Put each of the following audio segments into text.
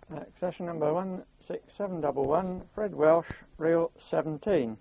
Accession number 16711, Fred Welsh, reel 17.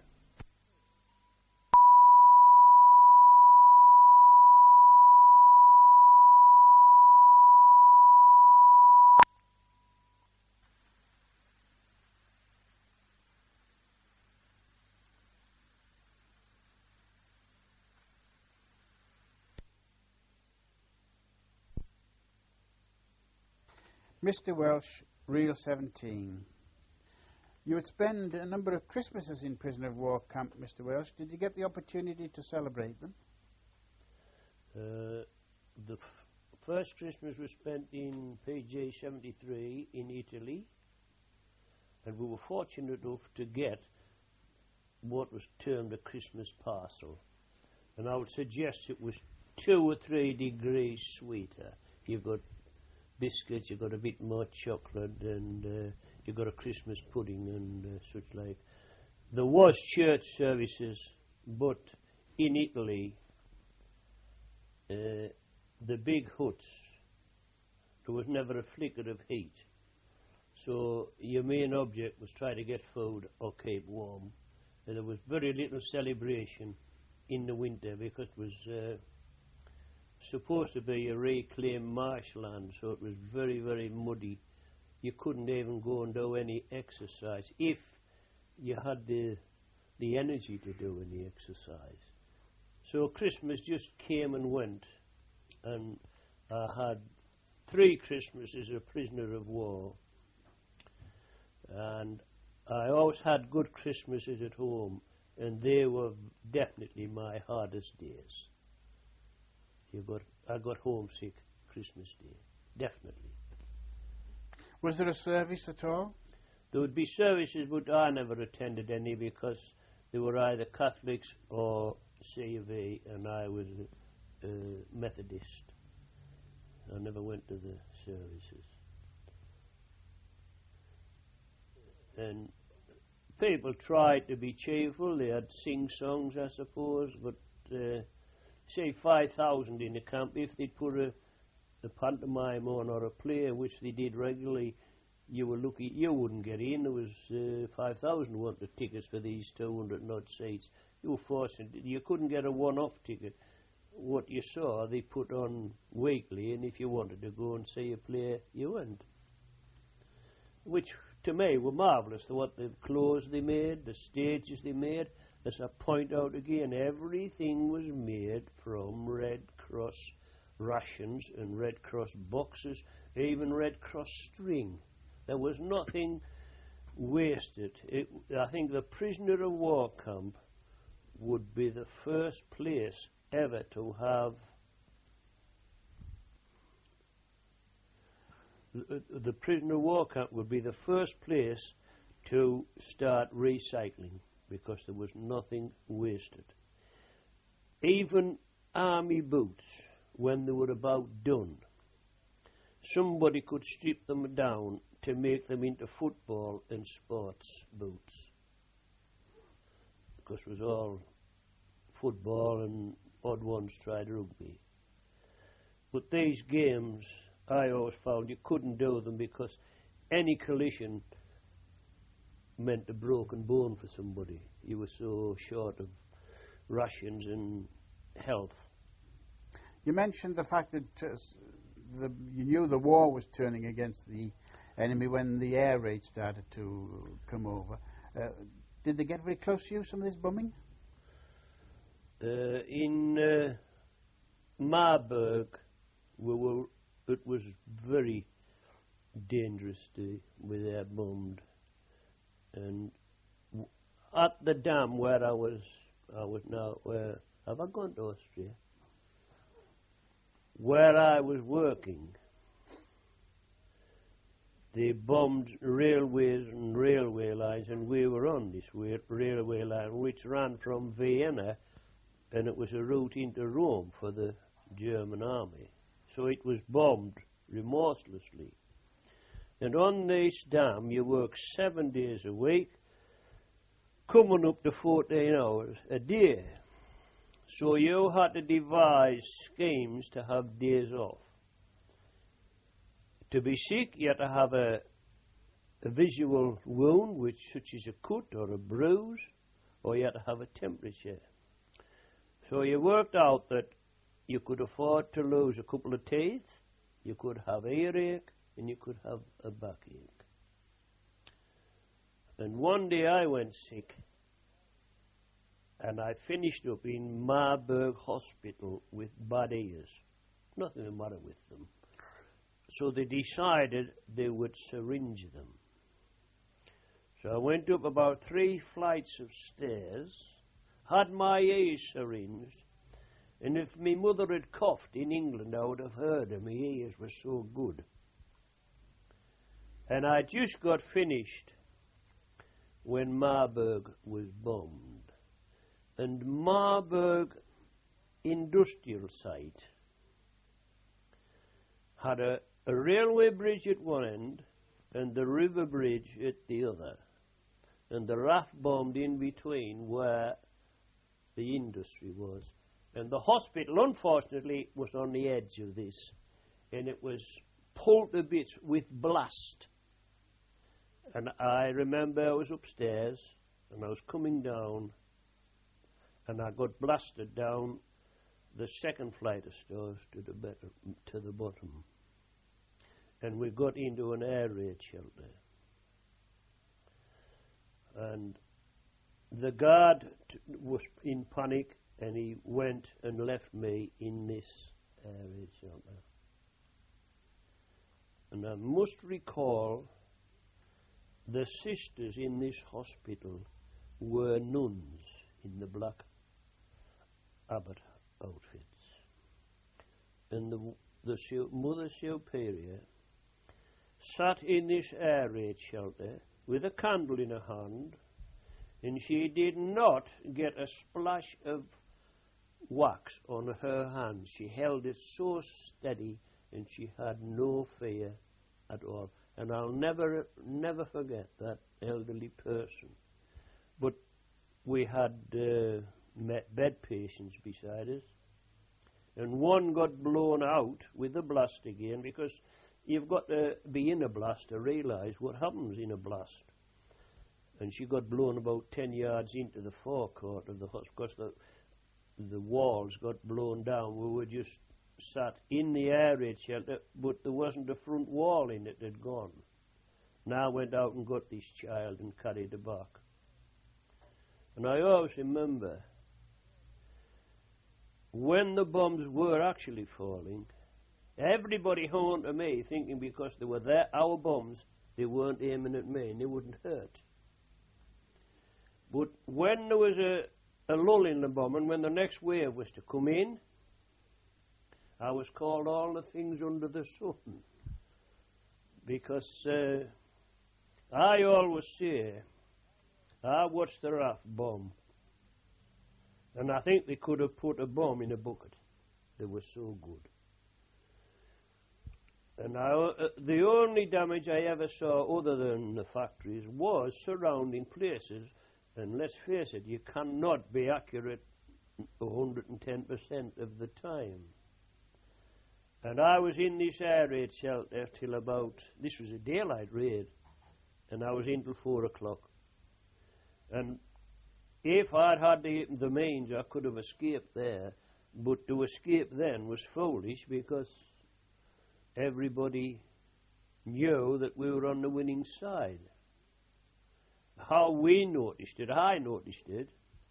Mr. Welsh, reel 17. You would spend a number of Christmases in prisoner of war camp, Mr. Welsh. Did you get the opportunity to celebrate them? The first Christmas was spent in PJ 73 in Italy, and we were fortunate enough to get what was termed a Christmas parcel. And I would suggest it was 2 or 3 degrees sweeter. You've got biscuits, you've got a bit more chocolate, and you've got a Christmas pudding and such like. There was church services, but in Italy, the big huts, there was never a flicker of heat. So your main object was try to get food or keep warm. And there was very little celebration in the winter because it was supposed to be a reclaimed marshland, so it was very, very muddy. You couldn't even go and do any exercise if you had the energy to do any exercise. So Christmas just came and went, and I had 3 Christmases as a prisoner of war, and I always had good Christmases at home, and they were definitely my hardest days. I got homesick Christmas Day, definitely. Was there a service at all? There would be services, but I never attended any because they were either Catholics or C of A, and I was a Methodist. I never went to the services. And people tried to be cheerful. They had sing songs, I suppose, but say 5,000 in the camp, if they'd put a pantomime on or a play, which they did regularly, you were lucky you wouldn't get in. There was 5,000 wanted tickets for these 200 and odd seats. You were fortunate. You couldn't get a one-off ticket. What you saw, they put on weekly, and if you wanted to go and see a play, you went. Which, to me, were marvellous. What the clothes they made, the stages they made. As I point out again, everything was made from Red Cross rations and Red Cross boxes, even Red Cross string. There was nothing wasted. I think the prisoner of war camp would be the first place ever to have the prisoner of war camp would be the first place to start recycling, because there was nothing wasted. Even army boots, when they were about done, somebody could strip them down to make them into football and sports boots, because it was all football and odd ones tried rugby. But these games, I always found you couldn't do them because any collision meant a broken bone for somebody. You were so short of rations and health. You mentioned the fact that you knew the war was turning against the enemy when the air raid started to come over. Did they get very close to you, some of this bombing? In Marburg, it was very dangerous with air bombed. And at the dam where I was now, have I gone to Austria? Where I was working, they bombed railways and railway lines, and we were on this railway line which ran from Vienna, and it was a route into Rome for the German army. So it was bombed remorselessly. And on this dam, you work 7 days a week, coming up to 14 hours a day. So you had to devise schemes to have days off. To be sick, you had to have a a visual wound, which such as a cut or a bruise, or you had to have a temperature. So you worked out that you could afford to lose a couple of teeth, you could have earache, and you could have a backache. And one day I went sick, and I finished up in Marburg Hospital with bad ears. Nothing the matter with them. So they decided they would syringe them. So I went up about 3 flights of stairs, had my ears syringed, and if my mother had coughed in England, I would have heard her. My ears were so good. And I just got finished when Marburg was bombed. And Marburg industrial site had a railway bridge at one end and the river bridge at the other. And the RAF bombed in between where the industry was. And the hospital, unfortunately, was on the edge of this. And it was pulled to bits with blast. And I remember I was upstairs and I was coming down and I got blasted down the 2nd flight of stairs to the bottom. And we got into an air raid shelter. And the guard was in panic and he went and left me in this air raid shelter. And I must recall the sisters in this hospital were nuns in the black abbot outfits. And the Mother Superior sat in this air raid shelter with a candle in her hand, and she did not get a splash of wax on her hand. She held it so steady and she had no fear at all. And I'll never forget that elderly person. But we had bed patients beside us, and one got blown out with a blast again, because you've got to be in a blast to realise what happens in a blast. And she got blown about 10 yards into the forecourt of the hospital, because the walls got blown down. We were just sat in the air raid shelter, but there wasn't a front wall in it, had gone. Now I went out and got this child and carried her back. And I always remember when the bombs were actually falling, everybody hung on to me, thinking because they were our bombs, they weren't aiming at me and they wouldn't hurt. But when there was a lull in the bombing, when the next wave was to come in, I was called all the things under the sun, because I always say, I watched the RAF bomb, and I think they could have put a bomb in a bucket. They were so good. And the only damage I ever saw other than the factories was surrounding places, and let's face it, you cannot be accurate 110% of the time. And I was in this air raid shelter till this was a daylight raid, and I was in till 4 o'clock. And if I'd had the means, I could have escaped there, but to escape then was foolish, because everybody knew that we were on the winning side. How we noticed it, I noticed it.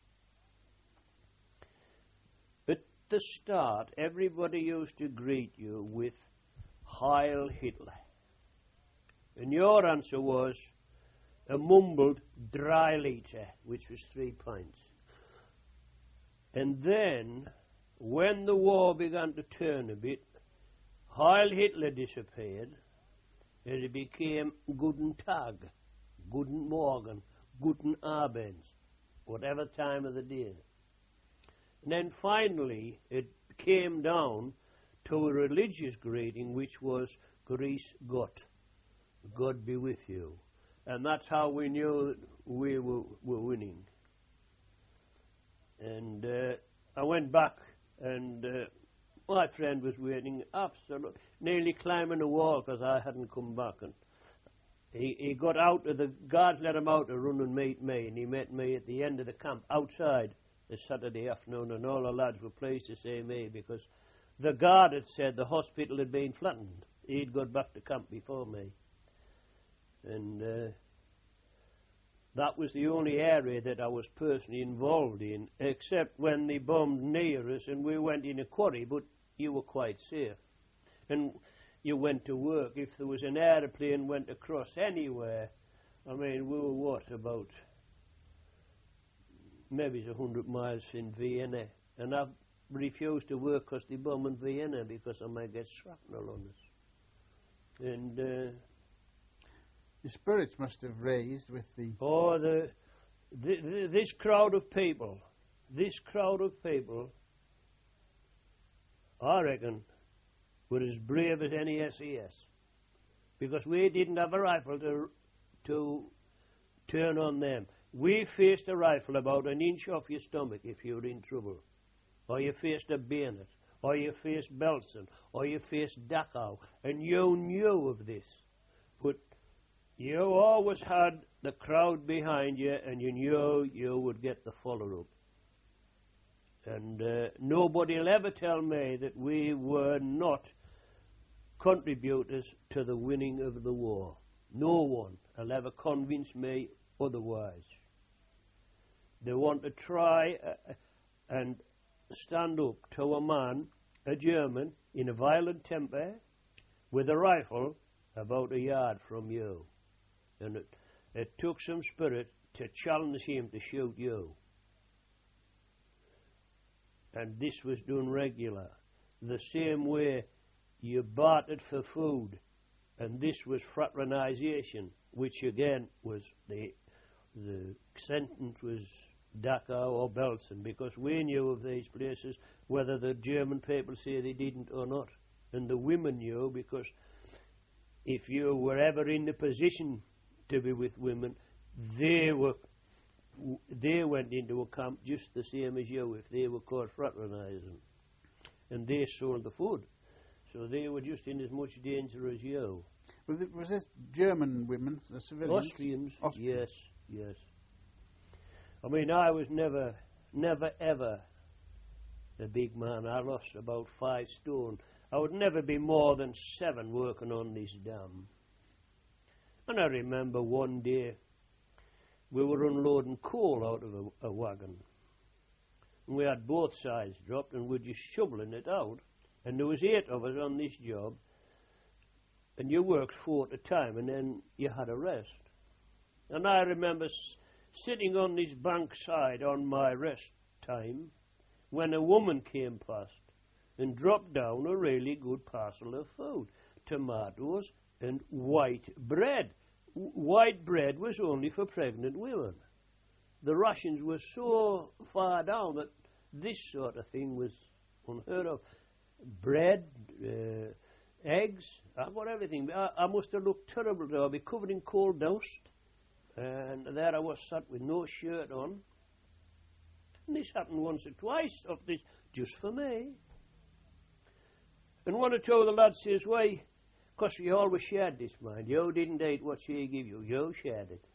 At the start, everybody used to greet you with Heil Hitler. And your answer was a mumbled 3 Liter, which was 3 pints. And then, when the war began to turn a bit, Heil Hitler disappeared, and it became Guten Tag, Guten Morgen, Guten Abend, whatever time of the day. And then finally it came down to a religious greeting, which was Grüß Gott, God be with you. And that's how we knew that we were winning. And I went back, and my friend was waiting, absolutely, nearly climbing the wall because I hadn't come back. And he got out of the guards let him out to run and meet me, and he met me at the end of the camp outside the Saturday afternoon, and all the lads were pleased to see me because the guard had said the hospital had been flattened. He'd got back to camp before me, and that was the only area that I was personally involved in, except when they bombed near us and we went in a quarry, but you were quite safe. And you went to work. If there was an aeroplane went across anywhere, I mean, we were what, about maybe 100 miles in Vienna, and I refused to work because they bombed in Vienna because I might get shrapnel on us. And your spirits must have raised with the... Oh, this crowd of people, I reckon, were as brave as any SAS, because we didn't have a rifle to turn on them. We faced a rifle about an inch off your stomach if you were in trouble, or you faced a bayonet, or you faced Belsen, or you faced Dachau, and you knew of this. But you always had the crowd behind you, and you knew you would get the follow-up. And nobody will ever tell me that we were not contributors to the winning of the war. No one will ever convince me otherwise. They want to try and stand up to a man, a German, in a violent temper, with a rifle about a yard from you. And it took some spirit to challenge him to shoot you. And this was done regular. The same way you bartered for food. And this was fraternization, which again was the sentence was Dachau or Belsen, because we knew of these places, whether the German people say they didn't or not. And the women knew, because if you were ever in the position to be with women, they went into a camp just the same as you if they were caught fraternizing. And they sold the food. So they were just in as much danger as you. Was this German women, the civilians? Austrians, yes. I mean, I was never ever a big man. I lost about 5 stone. I would never be more than 7 working on this dam. And I remember one day we were unloading coal out of a wagon. And we had both sides dropped and we're just shoveling it out. And there was 8 of us on this job. And you worked 4 at a time and then you had a rest. And I remember sitting on this bank side on my rest time when a woman came past and dropped down a really good parcel of food. Tomatoes and white bread. White bread was only for pregnant women. The rations were so far down that this sort of thing was unheard of. Bread, eggs, I've got everything. I must have looked terrible to be covered in coal dust. And there I was sat with no shirt on. And this happened once or twice of this, just for me. And one or two of the lads says, why, because we always shared this, mind. You didn't eat what she gave you. You shared it.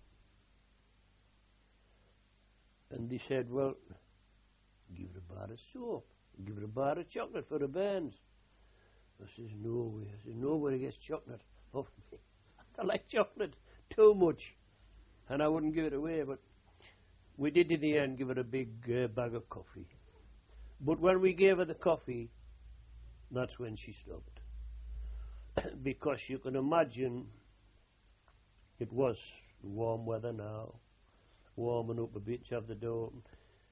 And they said, well, give her a bar of soap. Give her a bar of chocolate for the burns. I says, no way. I said, nobody gets chocolate off me. I like chocolate too much. And I wouldn't give it away, but we did in the end give her a big bag of coffee. But when we gave her the coffee, that's when she stopped. Because you can imagine it was warm weather now, warming up a bit, you have the door open.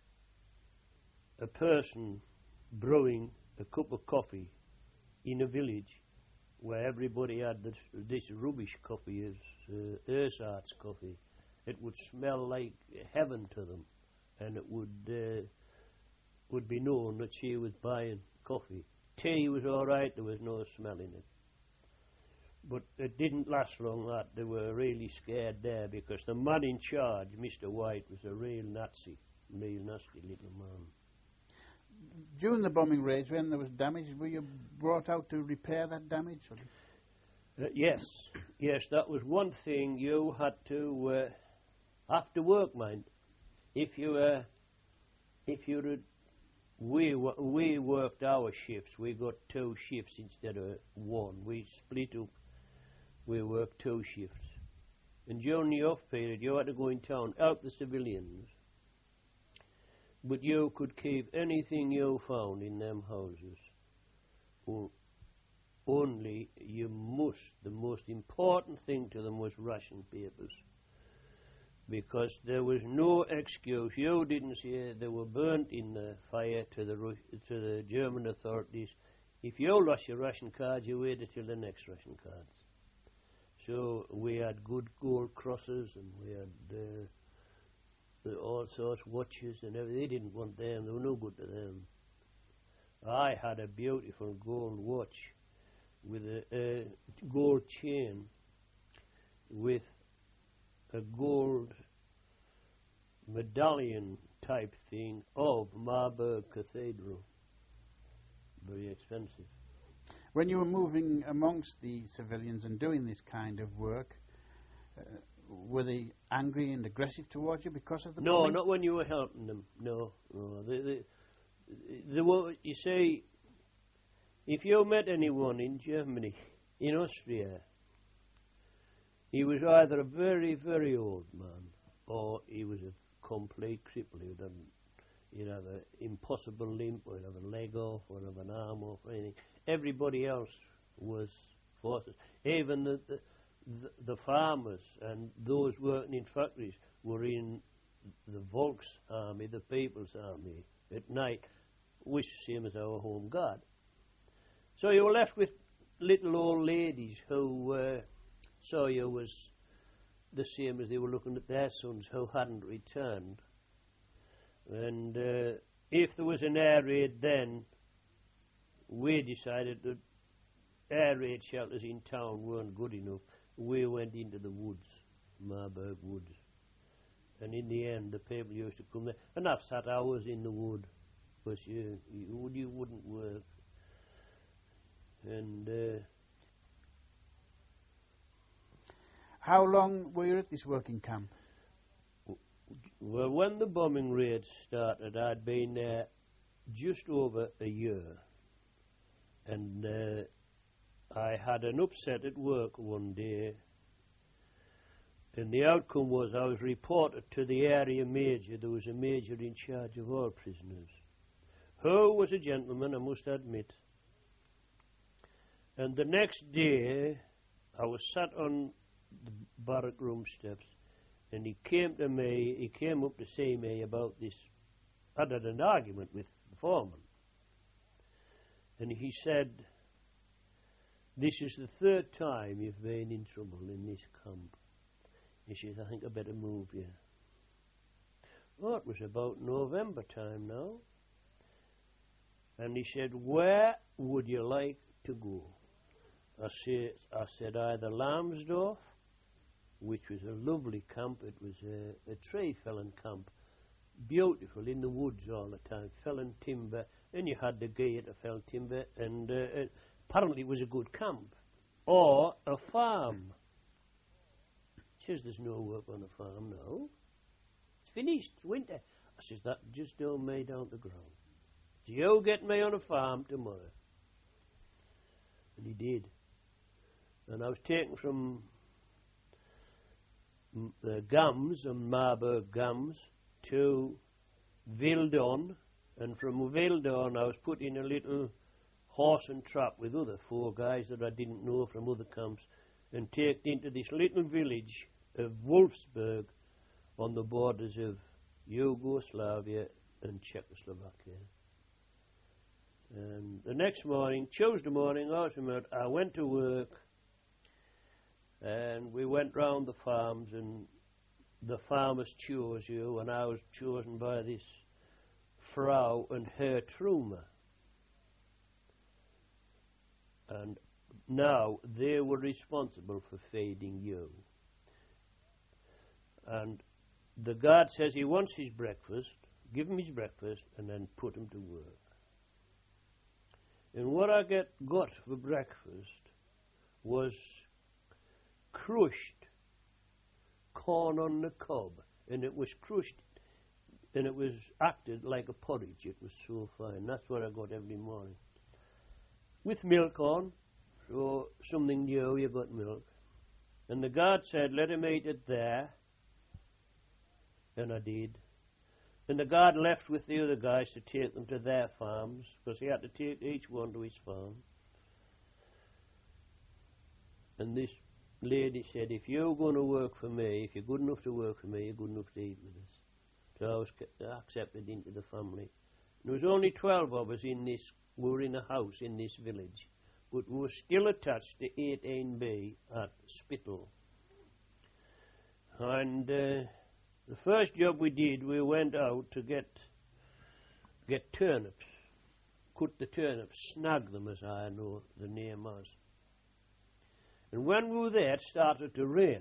A person brewing a cup of coffee in a village where everybody had this rubbish coffee, Ersart's coffee, it would smell like heaven to them, and it would be known that she was buying coffee. Tea was all right, there was no smell in it. But it didn't last long that. They were really scared there because the man in charge, Mr. White, was a real nasty little man. During the bombing raids, when there was damage, were you brought out to repair that damage? Yes. Yes, that was one thing you had to after work, mind. If you we worked our shifts. We got 2 shifts instead of 1. We split up. We worked 2 shifts. And during the off period, you had to go in town, help the civilians. But you could keep anything you found in them houses. Only the most important thing to them was ration papers. Because there was no excuse. You didn't say they were burnt in the fire to the German authorities. If you lost your ration card, you waited till the next ration cards. So we had good gold crosses, and we had all sorts of watches and everything. They didn't want them. They were no good to them. I had a beautiful gold watch with a gold chain with a gold medallion type thing of Marburg Cathedral. Very expensive. When you were moving amongst the civilians and doing this kind of work, were they angry and aggressive towards you because of the No, bombing? not when you were helping them. No. They were, you see, if you met anyone in Germany, in Austria, he was either a very, very old man, or he was a complete cripple. He'd have an impossible limp, or he'd have a leg off, or have an arm off, or anything. Everybody else was forces. Even the farmers and those working in factories were in the Volks army, the People's Army, at night, which is the same as our Home Guard. So you were left with little old ladies who saw you was the same as they were looking at their sons who hadn't returned. And if there was an air raid then, we decided that air raid shelters in town weren't good enough. We went into the woods, Marburg woods. And in the end, the people used to come there. And I've sat hours in the wood, because you wouldn't work. And how long were you at this working camp? Well, when the bombing raids started, I'd been there just over a year. And I had an upset at work one day. And the outcome was I was reported to the area major. There was a major in charge of all prisoners, who was a gentleman, I must admit. And the next day, I was sat on the barrack room steps, and he came up to see me about this. I had an argument with the foreman. And he said, "This is the 3rd time you've been in trouble in this camp." He says, "I think I better move you." Well, it was about November time now. And he said, "Where would you like to go?" I said either Lambsdorff, which was a lovely camp. It was a tree felling camp, beautiful in the woods all the time, felling timber, and you had the gear to fell timber, and apparently it was a good camp. Or a farm. He says, "There's no work on a farm now. It's finished, it's winter." I says, "That just don't me down to the ground. You get me on a farm tomorrow." And he did. And I was taken from Gams and Marburg Gams to Wildon, and from Wildon I was put in a little horse and trap with other 4 guys that I didn't know from other camps, and taken into this little village of Wolfsburg on the borders of Yugoslavia and Czechoslovakia. And the next morning, Tuesday morning, I went to work, and we went round the farms, and the farmers chose you, and I was chosen by this Frau and Herr Trumer. And now they were responsible for feeding you. And the guard says he wants his breakfast, give him his breakfast, and then put him to work. And what I got for breakfast was crushed corn on the cob, and it was crushed, and it was acted like a porridge. It was so fine. That's what I got every morning. With milk on, so something new, you got milk. And the guard said, let him eat it there. And I did. And the guard left with the other guys to take them to their farms, because he had to take each one to his farm. And this lady said, if you're going to work for me, if you're good enough to work for me, you're good enough to eat with us. So I was accepted into the family. There was only 12 of us in this, we were in a house in this village, but we were still attached to 18B at Spittal. And the first job we did, we went out to get turnips, cut the turnips, snag them, as I know the name was. And when we were there, it started to rain.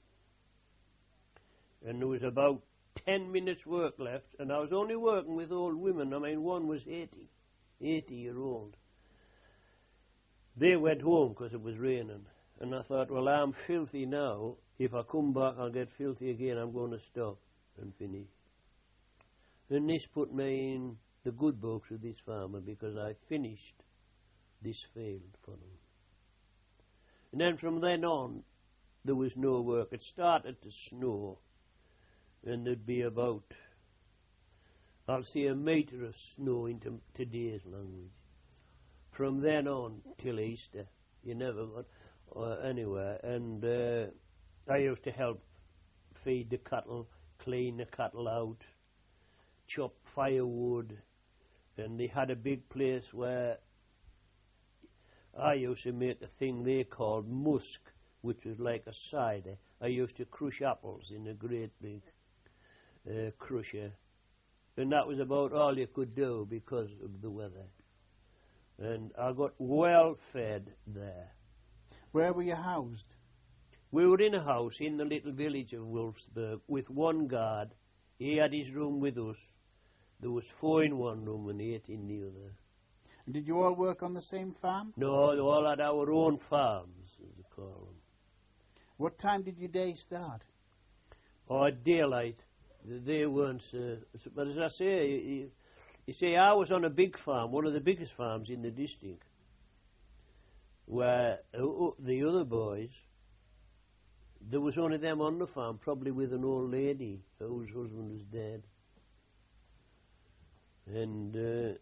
And there was about 10 minutes work left, and I was only working with old women. I mean, one was 80-year-old. They went home because it was raining. And I thought, well, I'm filthy now. If I come back, I'll get filthy again. I'm going to stop and finish. And this put me in the good books with this farmer, because I finished this field for them. And then from then on, there was no work. It started to snow, and there'd be about, I'll say, a metre of snow into today's language. From then on till Easter, you never got anywhere. And I used to help feed the cattle, clean the cattle out, chop firewood, and they had a big place where I used to make a thing they called musk, which was like a cider. I used to crush apples in a great big crusher, and that was about all you could do because of the weather. And I got well fed there. Where were you housed? We were in a house in the little village of Wolfsburg with one guard. He had his room with us. There was 4 in one room and 8 in the other. And did you all work on the same farm? No, they all had our own farms, as they call them. What time did your day start? Oh, at daylight. They weren't, but as I say, you see, I was on a big farm, one of the biggest farms in the district, where the other boys, there was only them on the farm, probably with an old lady whose husband was dead. And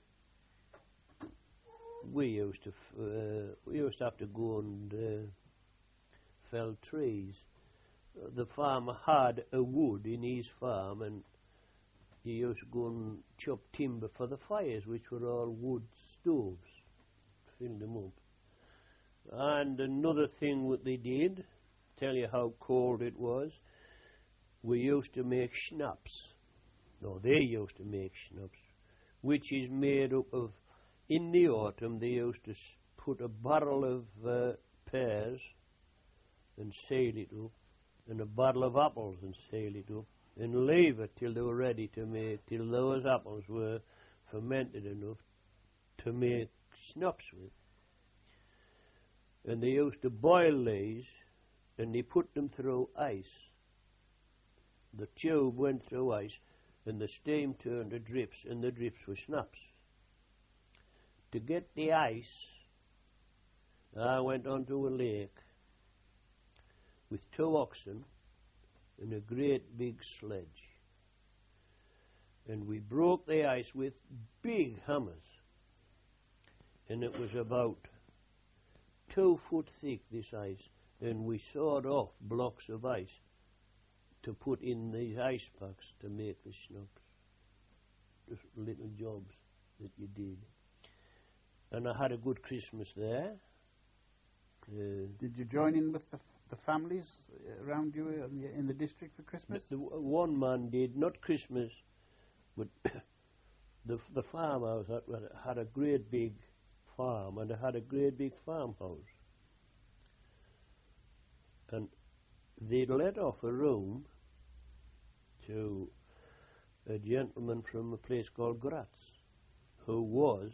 we used to have to go and fell trees. The farmer had a wood in his farm, and he used to go and chop timber for the fires, which were all wood stoves, fill them up. And another thing that they did, tell you how cold it was, we used to make schnapps. No, they used to make schnapps, which is made up of, in the autumn, they used to put a barrel of pears and seal it up, and a bottle of apples and seal it up, and leave it till they were ready to make, till those apples were fermented enough to make schnapps with. And they used to boil these, and they put them through ice. The tube went through ice, and the steam turned to drips, and the drips were schnapps. To get the ice, I went onto a lake with 2 oxen and a great big sledge. And we broke the ice with big hammers. And it was about 2 foot thick, this ice. And we sawed off blocks of ice to put in these ice packs to make the schnapps. Just little jobs that you did. And I had a good Christmas there. Did you join in with the families around you in the district for Christmas? One man did, not Christmas, but the farm I was at had a great big farm, and it had a great big farmhouse. And they'd let off a room to a gentleman from a place called Graz, who was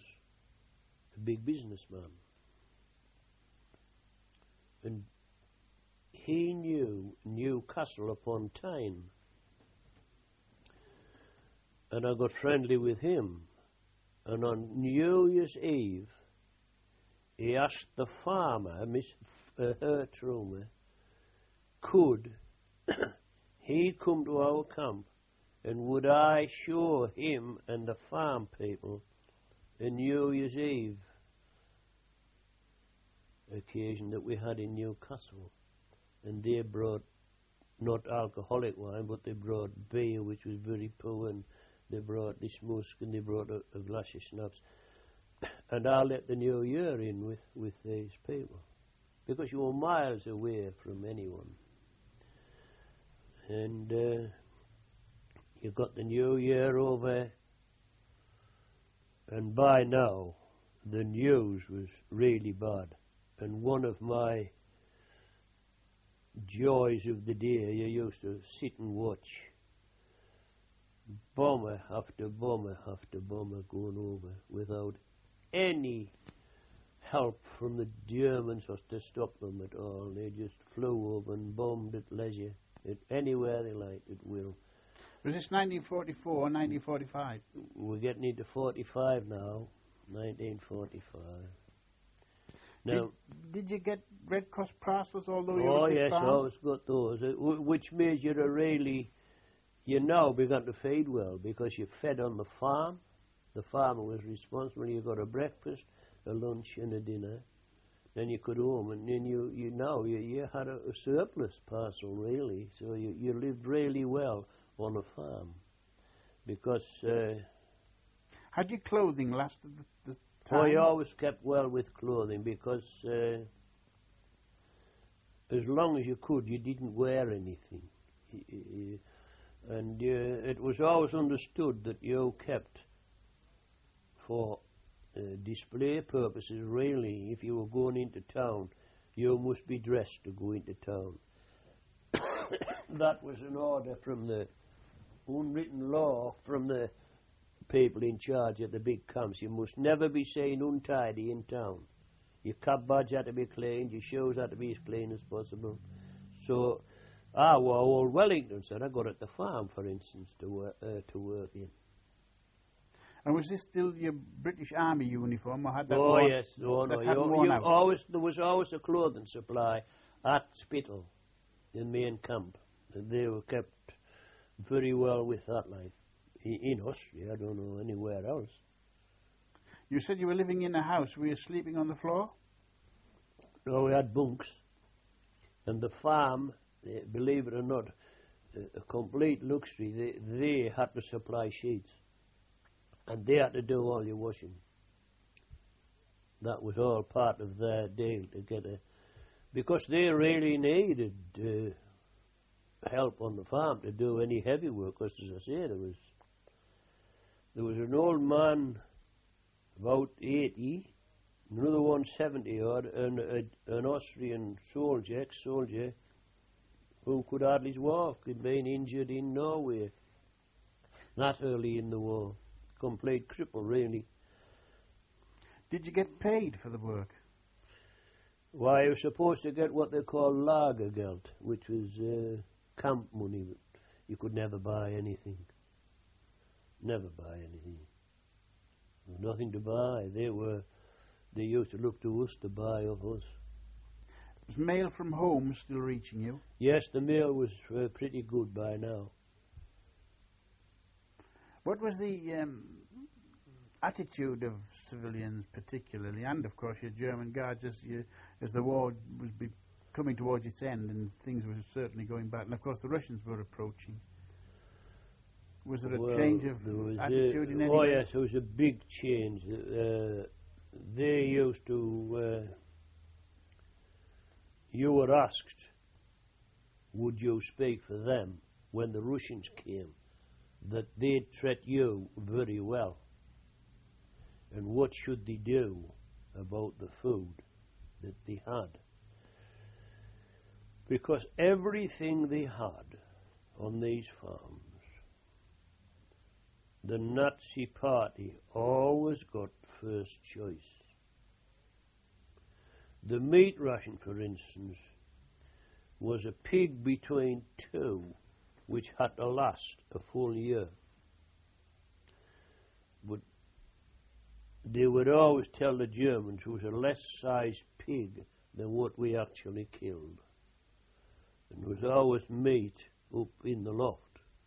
a big businessman. And he knew Newcastle upon Tyne. And I got friendly with him. And on New Year's Eve, he asked the farmer, Miss Hertrumer, could he come to our camp and would I show him and the farm people a New Year's Eve occasion that we had in Newcastle. And they brought not alcoholic wine, but they brought beer, which was very poor, and they brought this musk, and they brought a glass of schnapps. And I let the New Year in with these people, because you were miles away from anyone. And you got the New Year over, and by now the news was really bad. And one of my joys of the day, you used to sit and watch bomber after bomber after bomber going over without any help from the Germans or to stop them at all. They just flew over and bombed at leisure, anywhere they liked at will. Was this 1944 or 1945? We're getting into 45 now, 1945. Now, did you get Red Cross parcels although you oh were at this yes, I farm? always got those, which made you you now began to feed well, because you fed on the farm. The farmer was responsible. You got a breakfast, a lunch and a dinner. Then you could home, and then you had a surplus parcel really. So you lived really well on a farm, because had your clothing lasted the time? Oh, you always kept well with clothing, because as long as you could, you didn't wear anything. And it was always understood that you kept, for display purposes really, if you were going into town, you must be dressed to go into town. That was an order from the unwritten law from the people in charge at the big camps. You must never be seen untidy in town. Your cap badge had to be cleaned, your shoes had to be as clean as possible. So I wore old Wellingtons that I got at the farm, for instance, to work in. And was this still your British Army uniform, or had that? Oh yes, no. There was always a clothing supply at Spittal, the main camp. And they were kept very well with that, like in Austria. I don't know anywhere else. You said you were living in a house. Were you sleeping on the floor? No, we had bunks, and the farm, believe it or not, a complete luxury. They had to supply sheets, and they had to do all your washing. That was all part of their deal to get because they really needed help on the farm to do any heavy work. Because, as I say, there was an old man about 80, another one 70 odd, and an Austrian soldier, ex-soldier, who could hardly walk. He'd been injured in Norway that early in the war. Complete cripple, really. Did you get paid for the work? Why, you were supposed to get what they call Lagergeld, which was camp money. But you could never buy anything. Never buy anything. There was nothing to buy. They used to look to us to buy of us. Was mail from home still reaching you? Yes, the mail was pretty good by now. What was the attitude of civilians particularly, and of course your German guards, as the war was coming towards its end and things were certainly going bad, and of course the Russians were approaching? Was there a change of attitude in any way? Oh yes, there was a big change. They used to, you were asked, would you speak for them when the Russians came, that they'd treat you very well. And what should they do about the food that they had? Because everything they had on these farms, the Nazi party always got first choice. The meat ration, for instance, was a pig between two, which had to last a full year. But they would always tell the Germans it was a less sized pig than what we actually killed. And there was always meat up in the loft,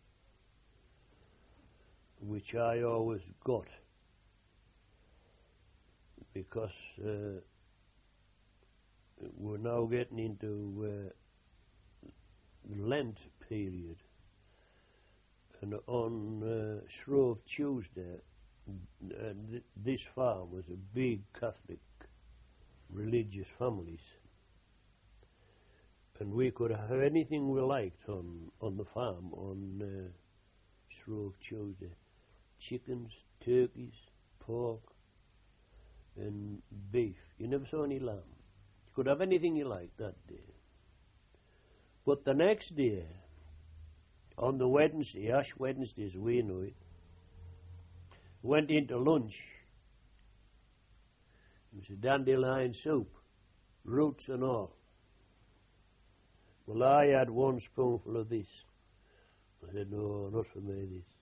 which I always got, because we're now getting into Lent period, and on Shrove Tuesday, this farm was a big Catholic religious families, and we could have anything we liked on the farm on Shrove Tuesday. Chickens, turkeys, pork, and beef. You never saw any lamb. You could have anything you liked that day. But the next day, on the Wednesday, Ash Wednesday as we know it, went into lunch. It was a dandelion soup, roots and all. Well, I had one spoonful of this. I said, no, not for me, this.